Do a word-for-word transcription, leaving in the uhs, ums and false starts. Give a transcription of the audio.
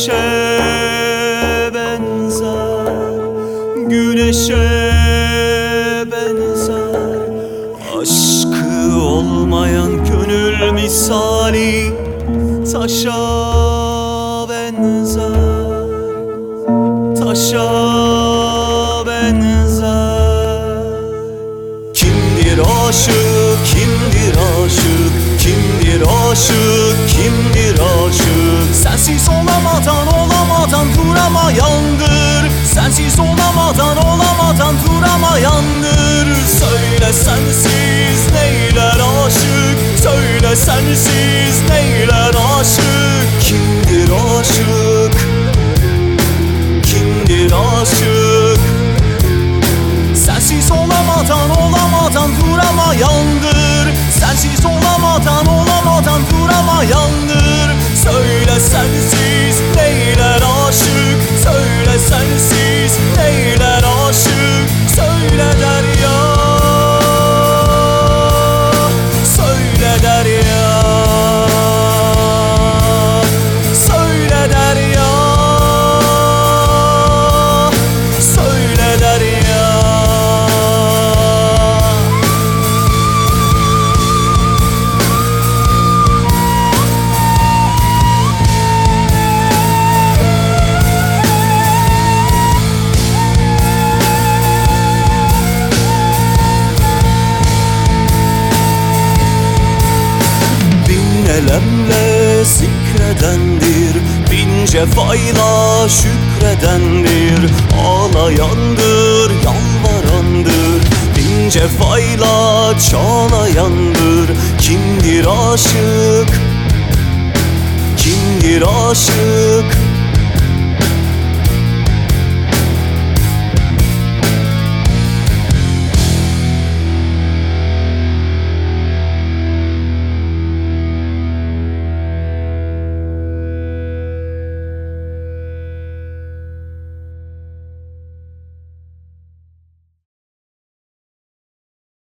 güneşe benzer, güneşe benzer. Aşkı olmayan gönül misali taşa benzer, taşa benzer. Kimdir aşık, kimdir aşık, kimdir aşık, kimdir aşık? Sensiz olamadan olamadan duramayandır, sensiz olamadan olamadan duramayandır. Söyle sensiz neyler aşık, söyle sensiz neyler aşık? Kimdir aşık, kimdir aşık? Sensiz olamadan olamadan duramayandır, sensiz olamadan olamadan duramayandır. Söyle sensiz neyler aşık, söyle sensiz neyler aşık? Söyle derya, söyle derya, söyle derya, söyle derya. Elemle zikredendir, bin cefayla şükredendir. Ağlayandır, yalvarandır, bin cefayla çağlayandır. Kimdir aşık, kimdir aşık?